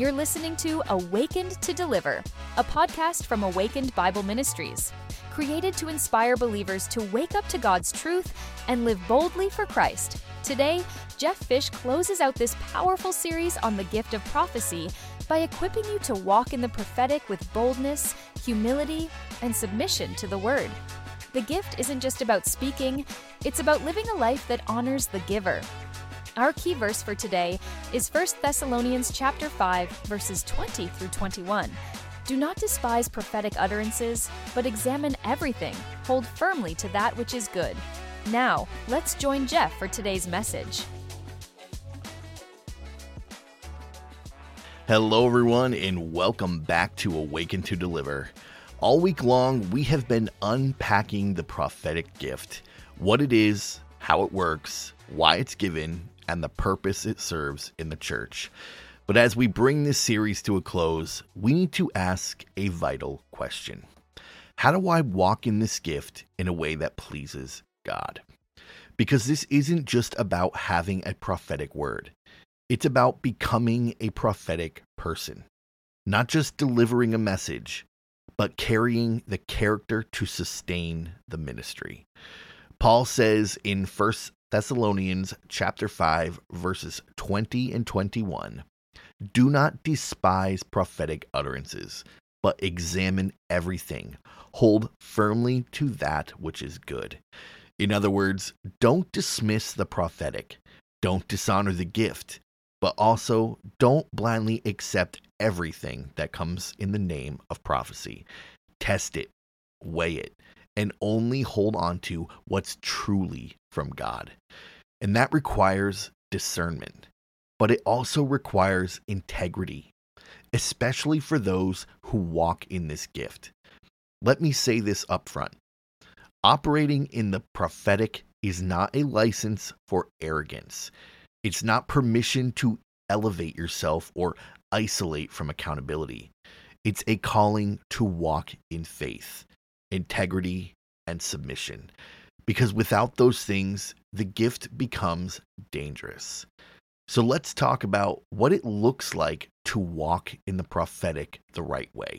You're listening to Awakened to Deliver, a podcast from Awakened Bible Ministries, created to inspire believers to wake up to God's truth and live boldly for Christ. Today, Jeff Fish closes out this powerful series on the gift of prophecy by equipping you to walk in the prophetic with boldness, humility, and submission to the Word. The gift isn't just about speaking, it's about living a life that honors the giver. Our key verse for today is 1 Thessalonians chapter 5, verses 20 through 21. Do not despise prophetic utterances, but examine everything. Hold firmly to that which is good. Now, let's join Jeff for today's message. Hello, everyone, and welcome back to Awaken to Deliver. All week long, we have been unpacking the prophetic gift, what it is, how it works, why it's given, and the purpose it serves in the church. But as we bring this series to a close, we need to ask a vital question. How do I walk in this gift in a way that pleases God? Because this isn't just about having a prophetic word. It's about becoming a prophetic person. Not just delivering a message, but carrying the character to sustain the ministry. Paul says in 1 Thessalonians chapter 5, verses 20 and 21, "Do not despise prophetic utterances, but examine everything. Hold firmly to that which is good." In other words, don't dismiss the prophetic. Don't dishonor the gift. But also, don't blindly accept everything that comes in the name of prophecy. Test it, weigh it, and only hold on to what's truly from God. And that requires discernment. But it also requires integrity, especially for those who walk in this gift. Let me say this up front. Operating in the prophetic is not a license for arrogance. It's not permission to elevate yourself or isolate from accountability. It's a calling to walk in faith, integrity, and submission. Because without those things, the gift becomes dangerous. So let's talk about what it looks like to walk in the prophetic the right way.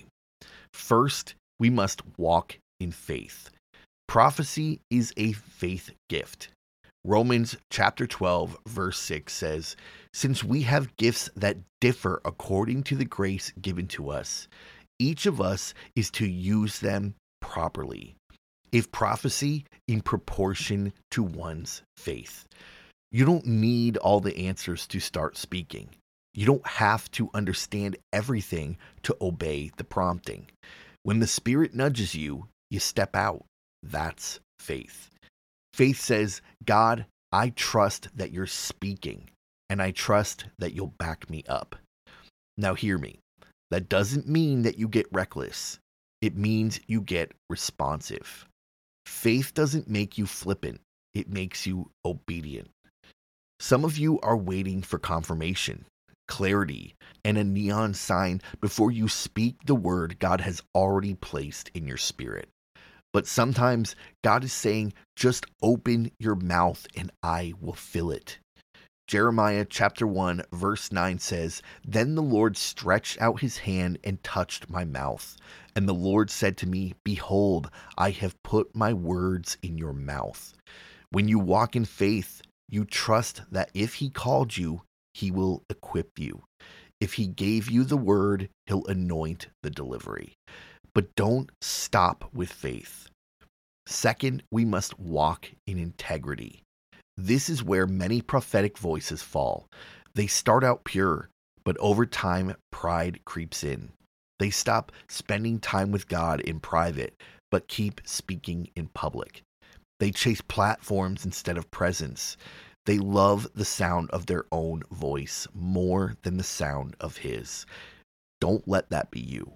First, we must walk in faith. Prophecy is a faith gift. Romans chapter 12, verse 6 says, "Since we have gifts that differ according to the grace given to us, each of us is to use them properly. If prophecy, in proportion to one's faith." You don't need all the answers to start speaking. You don't have to understand everything to obey the prompting. When the Spirit nudges you, you step out. That's faith. Faith says, "God, I trust that you're speaking, and I trust that you'll back me up." Now hear me. That doesn't mean that you get reckless. It means you get responsive. Faith doesn't make you flippant. It makes you obedient. Some of you are waiting for confirmation, clarity, and a neon sign before you speak the word God has already placed in your spirit. But sometimes God is saying, just open your mouth and I will fill it. Jeremiah chapter 1 verse 9 says, "Then the Lord stretched out his hand and touched my mouth. And the Lord said to me, Behold, I have put my words in your mouth." When you walk in faith, you trust that if he called you, he will equip you. If he gave you the word, he'll anoint the delivery. But don't stop with faith. Second, we must walk in integrity. This is where many prophetic voices fall. They start out pure, but over time, pride creeps in. They stop spending time with God in private, but keep speaking in public. They chase platforms instead of presence. They love the sound of their own voice more than the sound of his. Don't let that be you.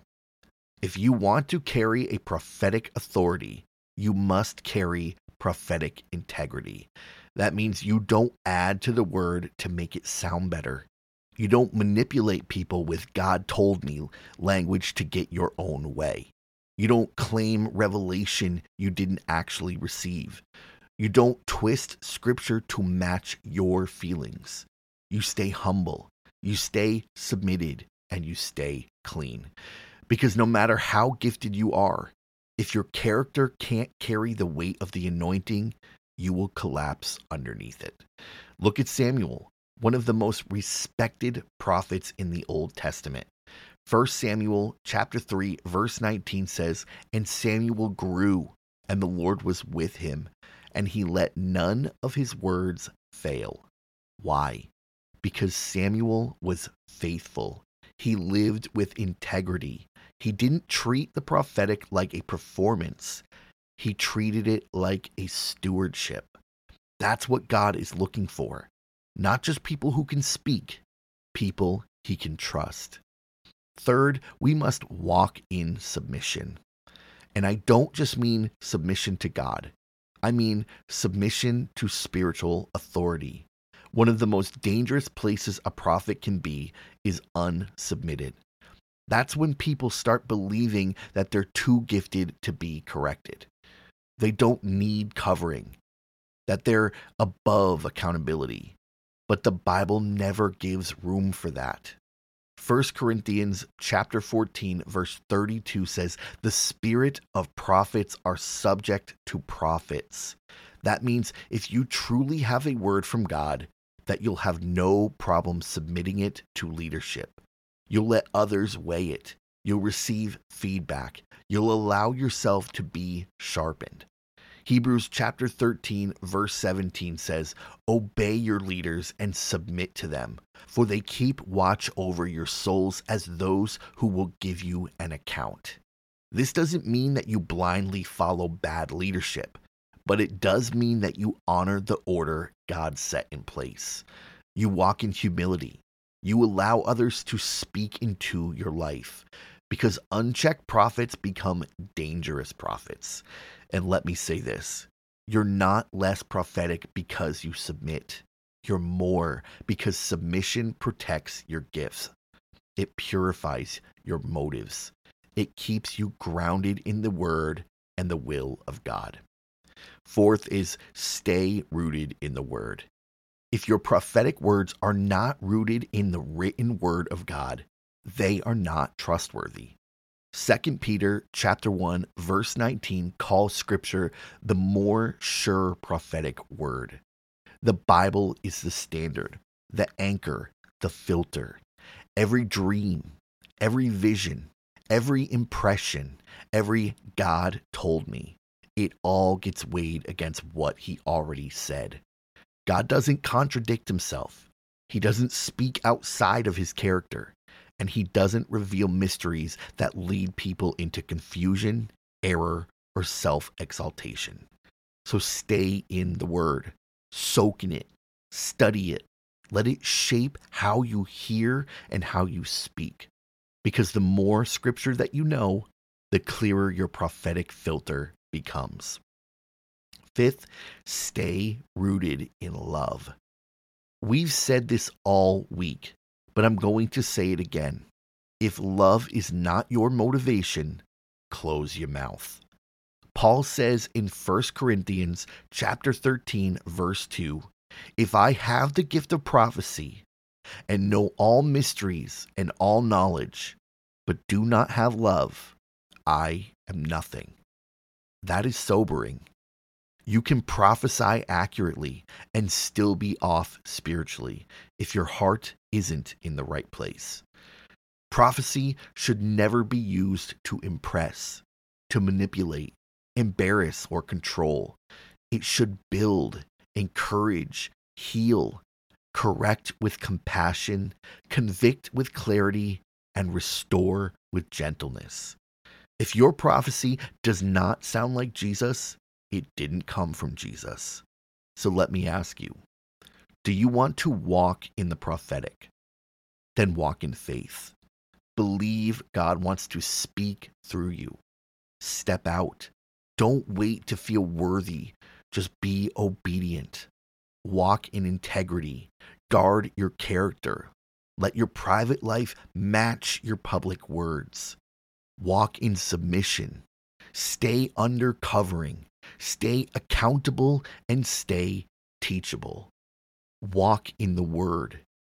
If you want to carry a prophetic authority, you must carry prophetic integrity. That means you don't add to the word to make it sound better. You don't manipulate people with "God told me" language to get your own way. You don't claim revelation you didn't actually receive. You don't twist scripture to match your feelings. You stay humble. You stay submitted. and you stay clean. Because no matter how gifted you are, if your character can't carry the weight of the anointing, you will collapse underneath it. Look at Samuel, one of the most respected prophets in the Old Testament. 1 Samuel chapter 3, verse 19 says, "And Samuel grew, and the Lord was with him, and he let none of his words fail." Why? Because Samuel was faithful. He lived with integrity. He didn't treat the prophetic like a performance. He treated it like a stewardship. That's what God is looking for. Not just people who can speak, people he can trust. Third, we must walk in submission. And I don't just mean submission to God. I mean submission to spiritual authority. One of the most dangerous places a prophet can be is unsubmitted. That's when people start believing that they're too gifted to be corrected. They don't need covering, that they're above accountability. But the Bible never gives room for that. 1 Corinthians chapter 14, verse 32 says, "The spirit of prophets are subject to prophets." That means if you truly have a word from God, that you'll have no problem submitting it to leadership. You'll let others weigh it. You'll receive feedback. You'll allow yourself to be sharpened. Hebrews chapter 13, verse 17 says, "Obey your leaders and submit to them, for they keep watch over your souls as those who will give you an account." This doesn't mean that you blindly follow bad leadership, but it does mean that you honor the order God set in place. You walk in humility. You allow others to speak into your life, because unchecked prophets become dangerous prophets. And let me say this, you're not less prophetic because you submit. You're more because submission protects your gifts. It purifies your motives. It keeps you grounded in the word and the will of God. Fourth is stay rooted in the word. If your prophetic words are not rooted in the written word of God, they are not trustworthy. 2 Peter chapter 1, verse 19 calls Scripture the more sure prophetic word. The Bible is the standard, the anchor, the filter. Every dream, every vision, every impression, every "God told me," it all gets weighed against what he already said. God doesn't contradict himself. He doesn't speak outside of his character. And he doesn't reveal mysteries that lead people into confusion, error, or self-exaltation. So stay in the word, soak in it, study it, let it shape how you hear and how you speak. Because the more scripture that you know, the clearer your prophetic filter becomes. Fifth, stay rooted in love. We've said this all week, but I'm going to say it again. If love is not your motivation, close your mouth. Paul says in 1 Corinthians chapter 13, verse 2, "If I have the gift of prophecy and know all mysteries and all knowledge, but do not have love, I am nothing." That is sobering. You can prophesy accurately and still be off spiritually if your heart isn't in the right place. Prophecy should never be used to impress, to manipulate, embarrass, or control. It should build, encourage, heal, correct with compassion, convict with clarity, and restore with gentleness. If your prophecy does not sound like Jesus, it didn't come from Jesus. So let me ask you, do you want to walk in the prophetic? Then walk in faith. Believe God wants to speak through you. Step out. Don't wait to feel worthy. Just be obedient. Walk in integrity. Guard your character. Let your private life match your public words. Walk in submission. Stay under covering. Stay accountable and stay teachable. Walk in the word.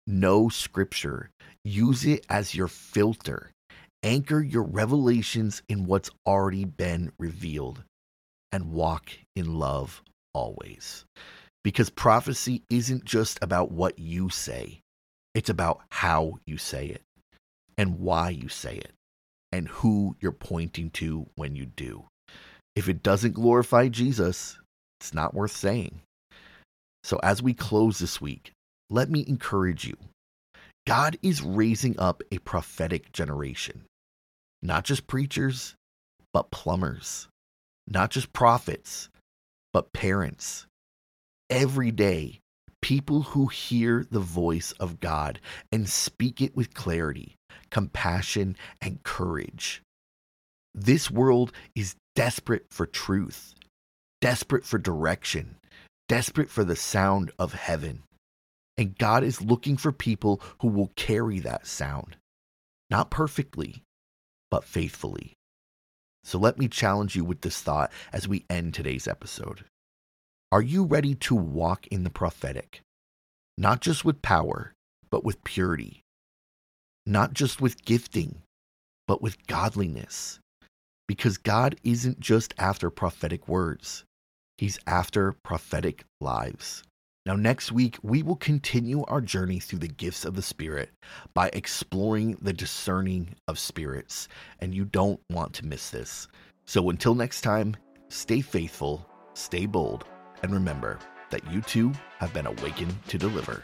Know Scripture. Use it as your filter. Anchor your revelations in what's already been revealed. And walk in love always. Because prophecy isn't just about what you say. It's about how you say it. And why you say it. And who you're pointing to when you do. If it doesn't glorify Jesus, it's not worth saying. So as we close this week, let me encourage you. God is raising up a prophetic generation. Not just preachers, but plumbers. Not just prophets, but parents. Every day, people who hear the voice of God and speak it with clarity, compassion, and courage. This world is desperate for truth, desperate for direction, desperate for the sound of heaven. And God is looking for people who will carry that sound, not perfectly, but faithfully. So let me challenge you with this thought as we end today's episode. Are you ready to walk in the prophetic? Not just with power, but with purity. Not just with gifting, but with godliness. Because God isn't just after prophetic words. He's after prophetic lives. Now, next week, we will continue our journey through the gifts of the Spirit by exploring the discerning of spirits, and you don't want to miss this. So until next time, stay faithful, stay bold, and remember that you too have been awakened to deliver.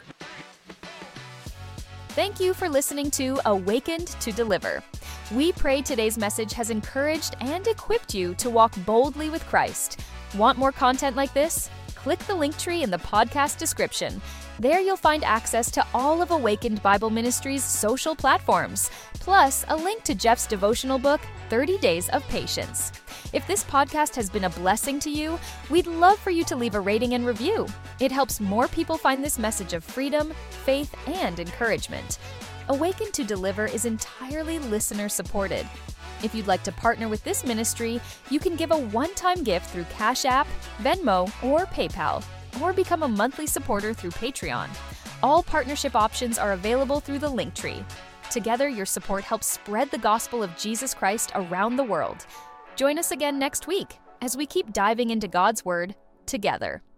Thank you for listening to Awakened to Deliver. We pray today's message has encouraged and equipped you to walk boldly with Christ. Want more content like this? Click the link tree in the podcast description. There you'll find access to all of Awakened Bible Ministries' social platforms, plus a link to Jeff's devotional book, 30 Days of Patience. If this podcast has been a blessing to you, we'd love for you to leave a rating and review. It helps more people find this message of freedom, faith, and encouragement. Awaken to Deliver is entirely listener-supported. If you'd like to partner with this ministry, you can give a one-time gift through Cash App, Venmo, or PayPal, or become a monthly supporter through Patreon. All partnership options are available through the Linktree. Together, your support helps spread the gospel of Jesus Christ around the world. Join us again next week as we keep diving into God's Word together.